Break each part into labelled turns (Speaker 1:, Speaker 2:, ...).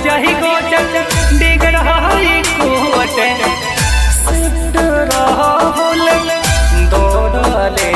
Speaker 1: जाही गोचर डिगर हाई कोट सिट राहुल दौड़ले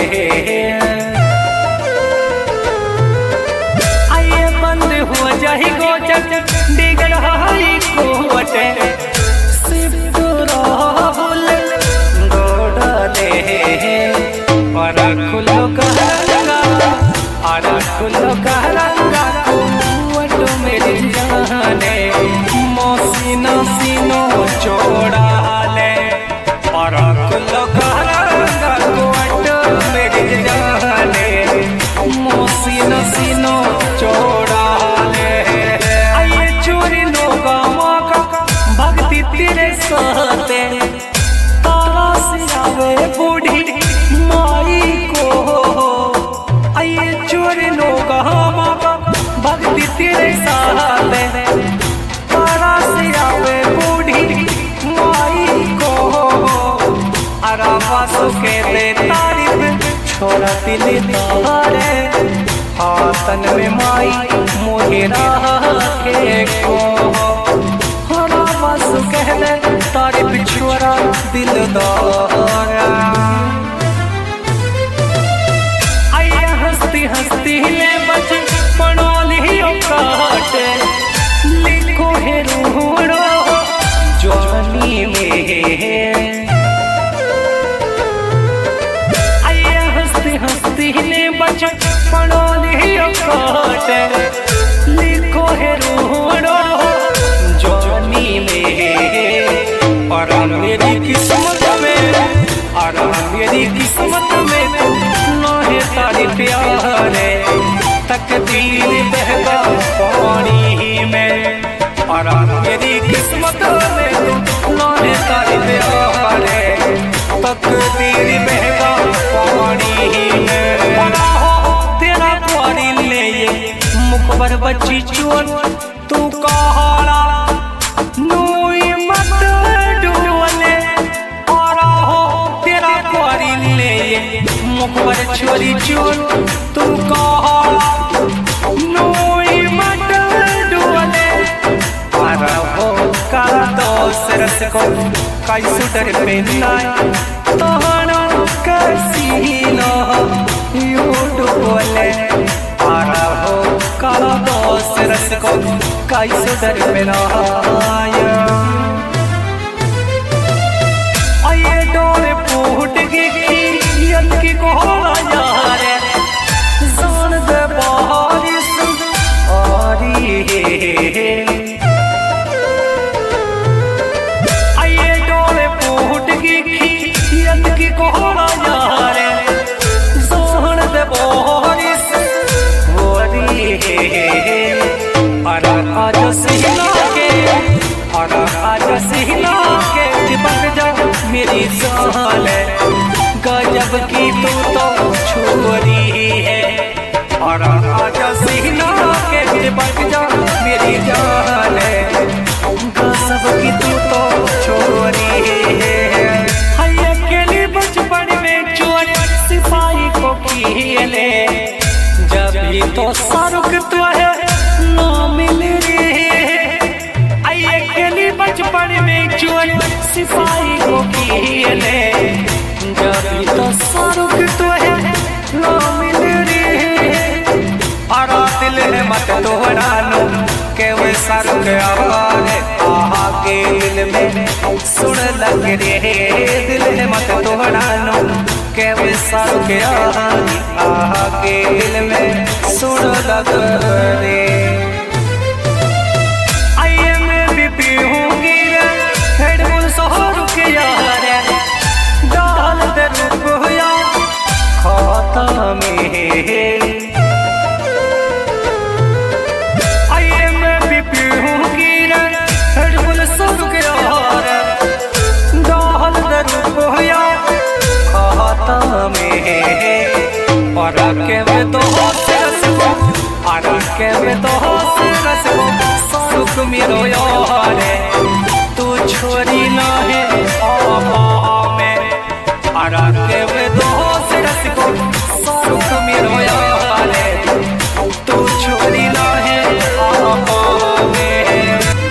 Speaker 1: आइए बंद हो जाही गोचर डिगर हाई कोट सिट राहुल दौड़ले और खुलो कहरंगा और खुलो कहरंगा कुवट मेरी जाने मोसीनो सीनो चोड़ा ले और खुलो कहरंगा कुवट मेरी जाने मोसीनो सीनो चोड़ा ले आइए चोरी नो गामा का भक्ति तेरे सहते तारा सियावे बूढ़ी माई को आइए चोरी नो गामा का भक्ति तेरे साथ तारा सियावे बूढ़ी माई को आरामा सुखे दे तारीफ छोरा दिल तारे हाथन में माई मोहिरा के को आरामा सुखे दे तारीफ छोरा दिल दारा हंसती ले बच पड़ोली काट लिखो है रूड़ो जवानी में आइया हंसती ले बच पड़ोली काट लिखो है रूड़ो जवानी में और मेरी किस्मत में और मेरी किस्मत में तारी प्यारे तकदीर बहगा पानी में और मेरी किस्मत में लाने तारी प्यारे तकदीर बहगा पानी में तेरा पानी ले मुख पर बच्ची चोर तू कहाड़ा नोई मत डोले और तेरा पानी ले मुख पर छोरी चोर तू कहा नोई मत डोले आरा हो काला दोस रस को काई सुटर पे नाय तोहना कसीनो यू डोले आरा हो काला दोस रस को काई सुटर पे नाय आये डोरे फूट गई की कोहरा यार जान दे बारिश आरी आइए डोले फूट गई की कोहरा यार जान दे बारिश आरी और आज सिहला के और आज सिहला के चिपक जा मेरी जान गजब की तू तो छोरी है और आजा सीना के चिपक जा मेरी जान है गजब की तू तो छोरी है हाय अकेली बचपन में चोर सिपाही को खेले जब भी तो शाहरुख तो है ना मिल रही हाय अकेली बचपन में चोर सिपाही को खेले जब तो शाहरुख तो है ना मिल रही और दिल है मत तोड़ा लो के वे शाहरुख आवाज आहा के दिल में सुन लग रे दिल है मत तोड़ा लो के वे शाहरुख आवाज आहा के दिल में सुन लग रे आइए मैं भी पीऊंगी हेडफोन शाहरुख यार डाल दे रुपया खाता में आइए मैं भी पीऊंगी हेडफोन शाहरुख यार डाल दे रुपया खाता में और के में तो रस को और के में तो रस को शाहरुख मेरो यार तू छोरी ना है आरा के वे दोस्त रस को शाहरुख मेरो यार तू छोरी ना है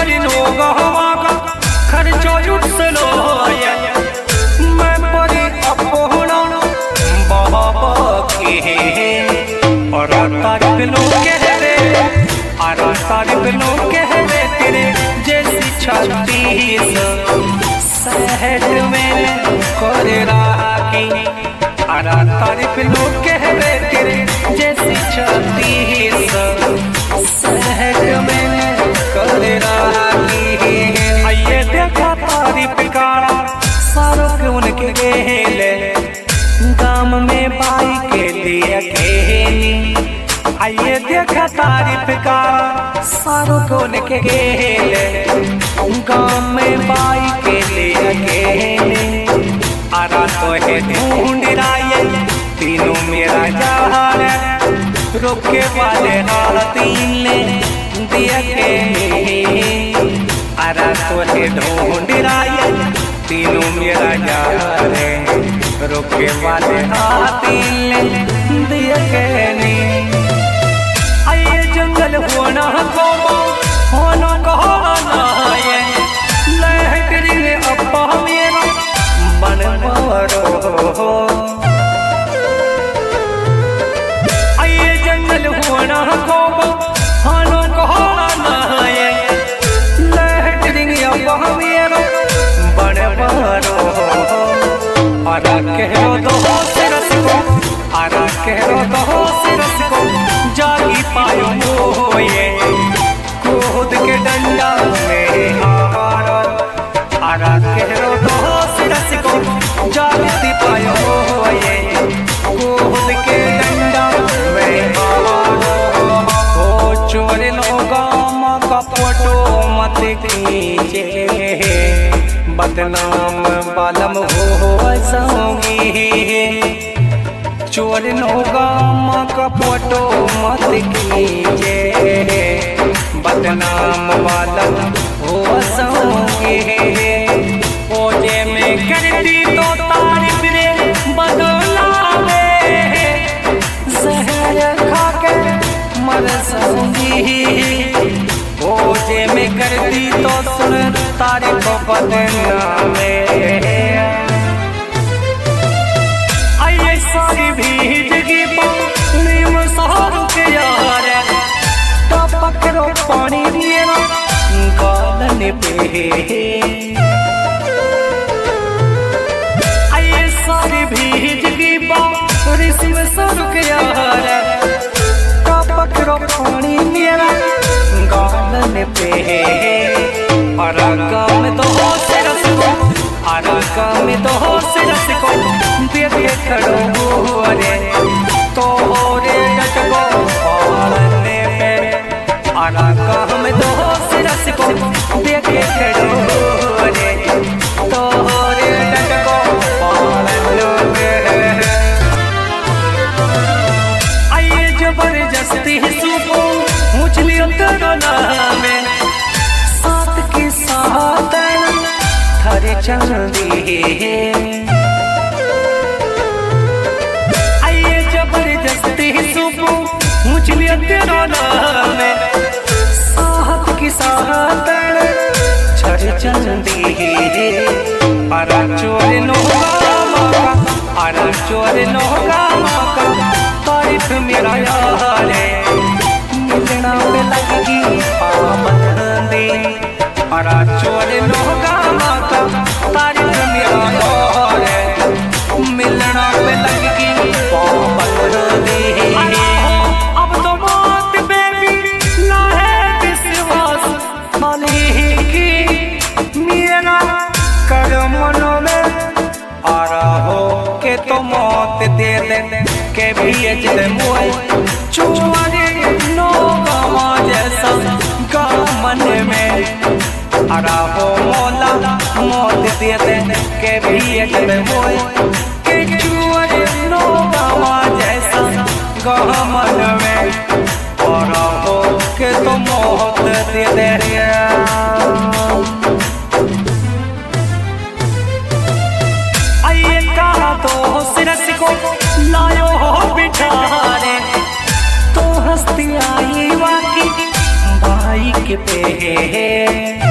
Speaker 1: चोरिनो गहवा का खर्चो उठसलो ये मैं परी अपोहना बाबा के और तारीफ लोग कहते और तारीफ लोग कहते तेरे जैसी छत्तीस शहर में कर राखी और तारीफ लोग कहते तेरे जैसी छत्तीस शहर में कर राखी। आइए देखा तारीफ कारा सारों के उनके गेले गाम में बाई के लिए खेली। आइए देखा तारीफ का सारों को उनके गेले गाम में बाई के लिए खेली। आरा तो है ढूंढ राये तीनों मेरा जहार रोके वाले तीन ले दिया के आरा तो है ढूंढ राये तीनों मेरा जहार रोके वाले हाथी ले दिया कहनी। आइए जंगल होना होना कहना ये लहटरी अब्बा मेरा बनवारो। आइए जंगल होना होना कहना ये लहटरी अब्बा मेरा बनवारो। आरा कहरो दो सिरस को आरा कहरो दो सिरस को जागी पायो मोये खुद के डंडा में हारा। आरा कहरो दो सिरस को जागती पायो मोये खुद के डंडा में हारा। ओ चोर लोगा का फोटो मत खींचे बदनाम बालम हो जाऊंगी। चोर नोगा माँ का फोटो मत खींचे बदनाम बालम हो जाऊंगी। ओजे में करती तो तारीफ रे बदलावे जहर खा के मर जाऊंगी। ओजे में करती तो सुन तारीफ बदनामे। आइए सारी भीजगी पानी में सारू के यार टपकरो पानी मेरा गालन पे। आइए सारी भीजगी बारिश में सारू के यार टपकरो पानी मेरा गालन पे। आरा में तो सिरस को आरा में तो सिरस को देखे खड़ो रे तो रे डटको पालने पे। आरा में तो सिरस को देखे खड़ो रे तो रे डटको पालने पे। आइए जबरदस्ती सुको मुझली अंतरना में साथ की साथ थरे चंदी। आइए जबरदस्ती सुबो मुझली तेरा नाम साथ की साथ छर चंदी। आरा चोर नोगा आरा चोर नोगा तारीफ मेरा यार मिलना में लगेगी पाबंदी। आरा चोर नोगा तारीफ मेरा यार मिलना में लगेगी पाबंदी। अब तो बात बेबी ना है विश्वास मानी की मेरा कर मनो में। आरा हो के तो मौत दे दे के भी अजल मोए चोरी नो गवा जैसा का मन में। आरा हो मौला मौत दे दे के भी अजल मोए के चोरी नो गवा जैसा का मन में। आरा हो के तो मौत दे दे। आइए कहा तो सिरस को लायो हो बिठारे तो हस्ती आई वाकी बाइक पे।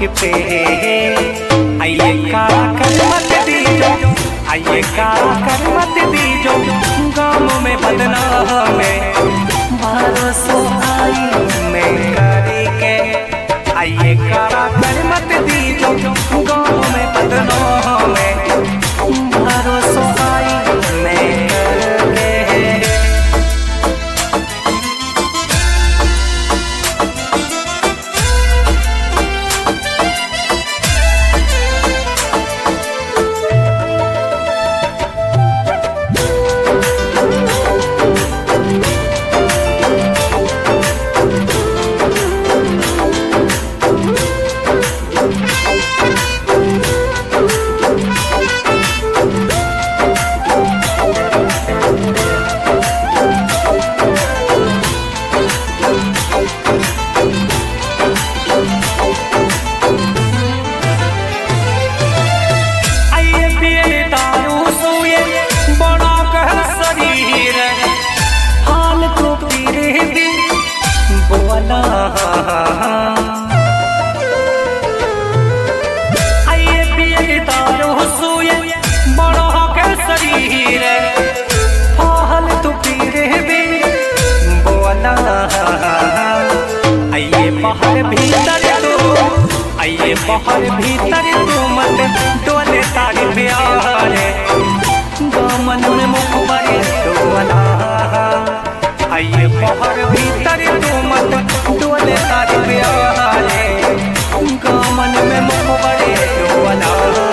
Speaker 1: पे आइए काला कर मत दीजो, आइए काला कर मत दीजो, गाँव में बदनाम में भरोसा आई मैं करी के। आइए काला कर मत दीजो, गाँव में बदनाम में भरोसा आई मैं करके। आइए पिए दारू सोए बड़ा के शरीर, हाल तो पीरे भी बोला। आइए बाहर भीतर तो, आइए बाहर भीतर तो मत डोले तारी प्यार, दामन में मुखबरे डोला। आइए बाहर भीतर तो मत डोले तारी प्यार, दामन में मुखबरे डोला।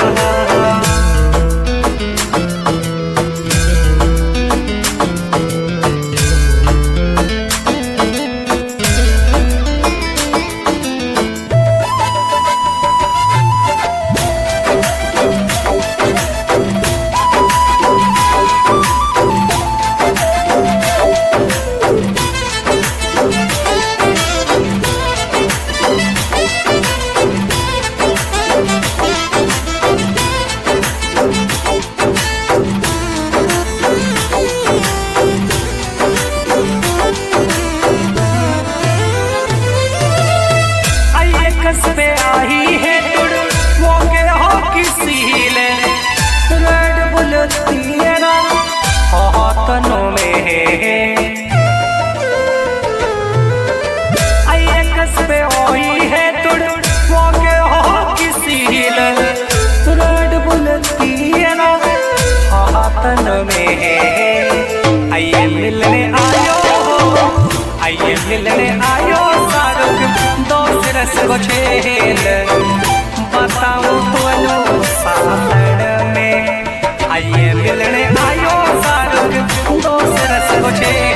Speaker 1: पे आई है तुड़ वो के हो किसी ले, रेड बुल तेरा हाथों में आई कस पे आई है तुड़ वो के हो किसी ले, रेड बुल तेरा हाथों में। आइए मिलने आयो, आइए मिलने आयो शाहरुख दोस्त रस को छेल, बताऊं तो सालन में। आइए मिलने आयो शाहरुख दोस्त रस को छेल।